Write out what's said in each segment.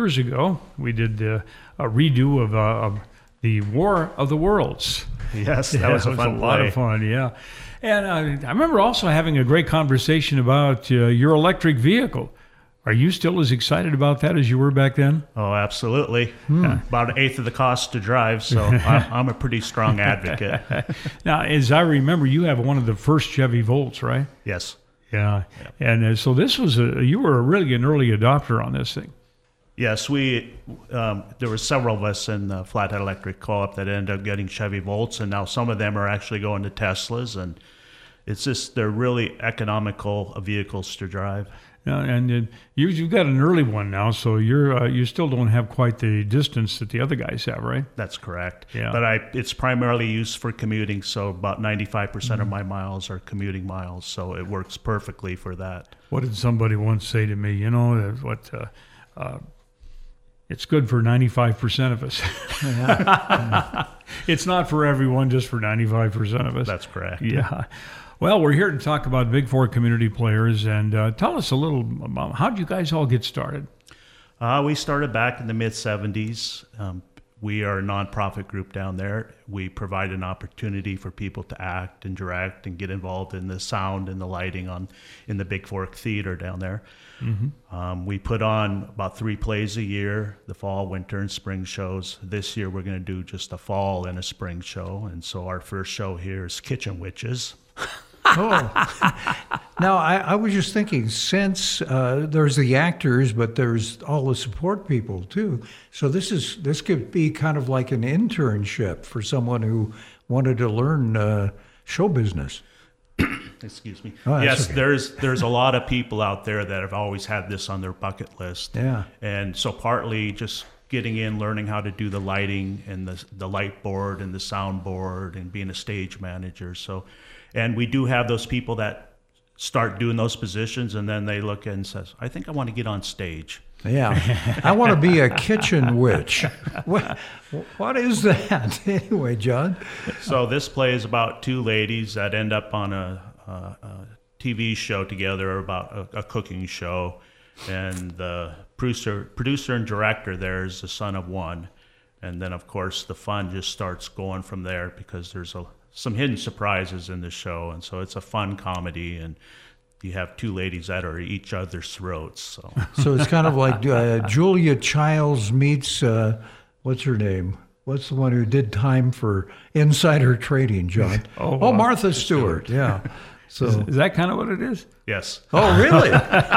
years ago, we did a redo of the War of the Worlds. Yes, that was a fun play. A lot of fun, yeah. And I remember also having a great conversation about your electric vehicle. Are you still as excited about that as you were back then? Oh, absolutely. About an eighth of the cost to drive, so I'm a pretty strong advocate. Now, as I remember, you have one of the first Chevy Volts, right? Yes. Yeah. And so this was you were really an early adopter on this thing. Yes, there were several of us in the Flathead Electric Co-op that ended up getting Chevy Volts, and now some of them are actually going to Teslas, and it's just, they're really economical vehicles to drive. And you've got an early one now, so you still don't have quite the distance that the other guys have, right? That's correct. Yeah. But it's primarily used for commuting, so about 95% of my miles are commuting miles, so it works perfectly for that. What did somebody once say to me? It's good for 95% of us. It's not for everyone, just for 95% of us. That's correct. Yeah. Well, we're here to talk about Big Fork community players, and tell us a little about how did you guys all get started? We started back in the mid-'70s. We are a nonprofit group down there. We provide an opportunity for people to act and direct and get involved in the sound and the lighting in the Big Fork Theater down there. Mm-hmm. We put on about 3 plays a year, the fall, winter, and spring shows. This year we're going to do just a fall and a spring show, and so our first show here is Kitchen Witches. Oh. Now, I was just thinking, since there's the actors, but there's all the support people too. So this could be kind of like an internship for someone who wanted to learn show business. Excuse me. Oh, yes, okay. there's a lot of people out there that have always had this on their bucket list. Yeah. And so partly just getting in, learning how to do the lighting and the light board and the sound board and being a stage manager. And we do have those people that start doing those positions, and then they look and says, I think I want to get on stage. Yeah. I want to be a kitchen witch. What is that? Anyway, John. So this play is about 2 ladies that end up on a TV show together about a cooking show. And the producer and director there is the son of one. And then, of course, the fun just starts going from there because there's some hidden surprises in the show, and so it's a fun comedy, and you have 2 ladies that are each other's throats. So it's kind of like Julia Childs meets what's her name? What's the one who did time for Insider Trading, John? Martha Stewart. Yeah. So is that kind of what it is? Yes. Oh, really?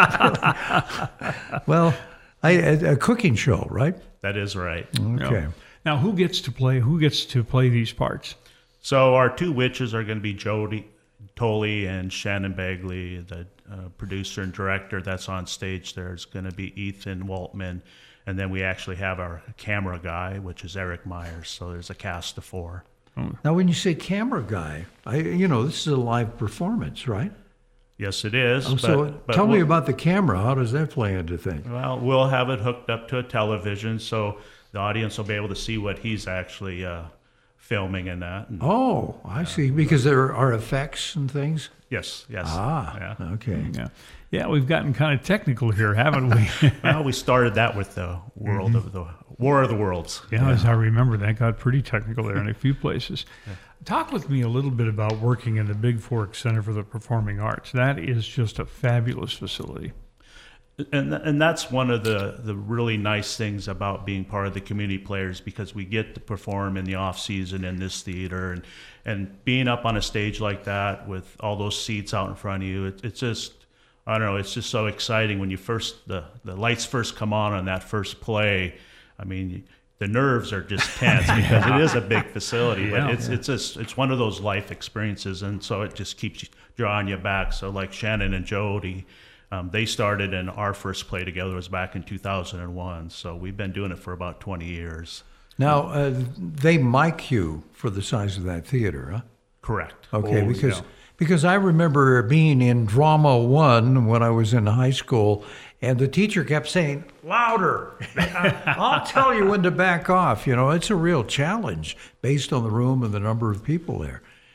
Well, a cooking show, right? That is right. Okay. Now, who gets to play these parts? So our 2 witches are going to be Jody Tolley and Shannon Bagley. The producer and director that's on stage there is going to be Ethan Waltman. And then we actually have our camera guy, which is Eric Myers. So there's a cast of 4. Now, when you say camera guy, this is a live performance, right? Yes, it is. But tell me about the camera. How does that play into things? Well, we'll have it hooked up to a television, so the audience will be able to see what he's actually filming and that. And, I see. Because there are effects and things? Yes. Okay. Yeah, we've gotten kind of technical here, haven't we? Well, we started that with the world of the War of the Worlds. Yeah, as I remember, that got pretty technical there in a few places. Yeah. Talk with me a little bit about working in the Big Fork Center for the Performing Arts. That is just a fabulous facility. And that's one of the really nice things about being part of the community players, because we get to perform in the off season in this theater, and being up on a stage like that with all those seats out in front of you, it's just, I don't know, it's just so exciting when the lights first come on that first play. I mean, the nerves are just tense because it is a big facility, but it's one of those life experiences, and so it just keeps drawing you back. So like Shannon and Jody, they started, and our first play together was back in 2001. So we've been doing it for about 20 years. Now, they mic you for the size of that theater, huh? Correct. Okay, because I remember being in Drama 1 when I was in high school, and the teacher kept saying, louder. I'll tell you when to back off. It's a real challenge based on the room and the number of people there.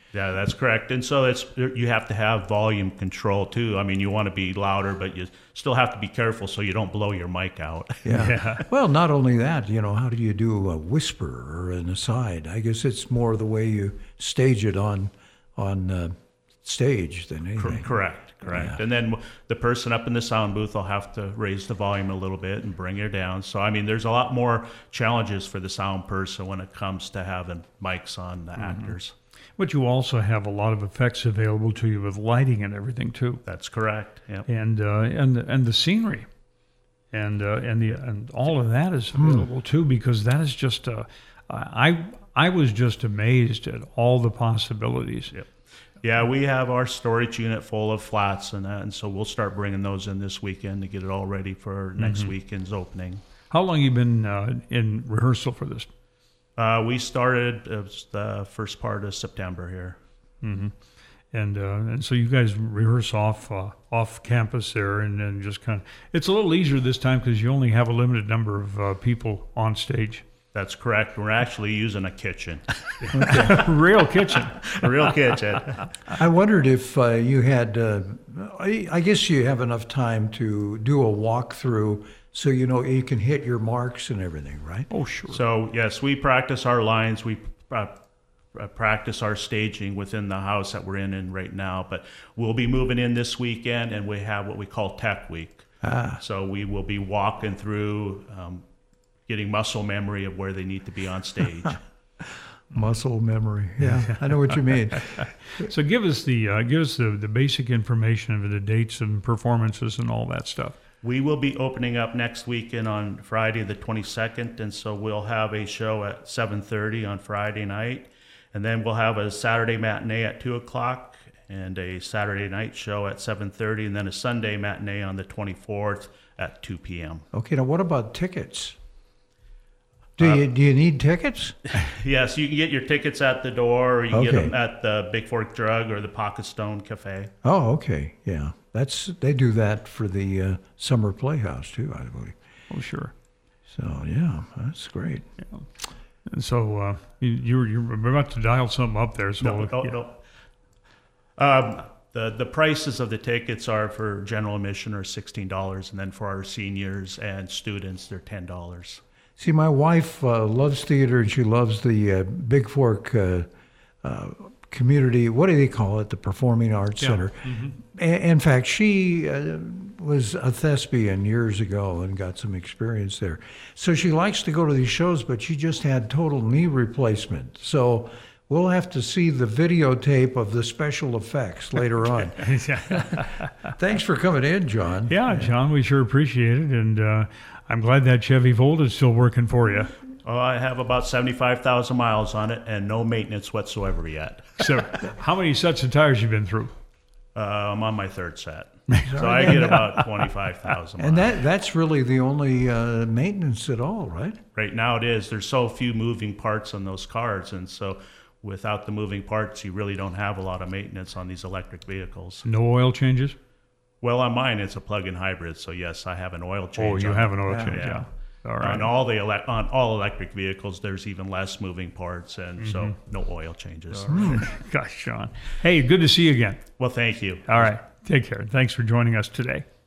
Yeah, that's correct. And so you have to have volume control too. I mean, you want to be louder, but you still have to be careful so you don't blow your mic out. Yeah. Well, not only that, how do you do a whisper or an aside? I guess it's more the way you stage it on stage than anything. Correct. Yeah. And then the person up in the sound booth will have to raise the volume a little bit and bring it down. So, I mean, there's a lot more challenges for the sound person when it comes to having mics on the actors. But you also have a lot of effects available to you with lighting and everything too, That's correct. Yep. and the scenery, and all of that is available too, because that is just I was just amazed at all the possibilities. Yep. Yeah, we have our storage unit full of flats and that, and so we'll start bringing those in this weekend to get it all ready for next weekend's opening. How long have you been in rehearsal for this? We started the first part of September here. And so you guys rehearse off campus there, and then just kind of, it's a little easier this time because you only have a limited number of people on stage. That's correct. We're actually using a kitchen. Real kitchen. A real kitchen. I wondered if you had, I guess you have enough time to do a walkthrough so you can hit your marks and everything, right? Oh, sure. So, yes, we practice our lines. We practice our staging within the house that we're in right now. But we'll be moving in this weekend, and we have what we call Tech Week. So we will be walking through, getting muscle memory of where they need to be on stage. Muscle memory. Yeah, I know what you mean. So give us the basic information of the dates and performances and all that stuff. We will be opening up next weekend on Friday the 22nd, and so we'll have a show at 7:30 on Friday night, and then we'll have a Saturday matinee at 2 o'clock and a Saturday night show at 7:30, and then a Sunday matinee on the 24th at 2 p.m. Okay, now what about tickets? Do you need tickets? Yes, you can get your tickets at the door, or you can get Okay. them at the Big Fork Drug or the Pocket Stone Cafe. Oh, okay, yeah. They do that for the summer playhouse too, I believe. Oh, sure. So yeah, that's great. And so you're about to dial something up there. So No. The prices of the tickets are for general admission are $16, and then for our seniors and students, they're $10. See, my wife loves theater, and she loves the Big Fork community. What do they call it? The Performing Arts Center. In fact, she was a thespian years ago and got some experience there. So she likes to go to these shows, but she just had total knee replacement. So we'll have to see the videotape of the special effects later on. Thanks for coming in, John. Yeah, John, we sure appreciate it, and I'm glad that Chevy Volt is still working for you. Oh, I have about 75,000 miles on it and no maintenance whatsoever yet. So, how many sets of tires you been through? I'm on my third set, so I get about 25,000 miles. And that's really the only maintenance at all, right? Right now it is. There's so few moving parts on those cars, and so without the moving parts, you really don't have a lot of maintenance on these electric vehicles. No oil changes? Well, on mine, it's a plug-in hybrid, so yes, I have an oil change. Oh, you on have it. an oil change, Yeah. All right. On all electric vehicles, there's even less moving parts, and so no oil changes. Gosh, John. Hey, good to see you again. Well, thank you. All right. Take care. Thanks for joining us today.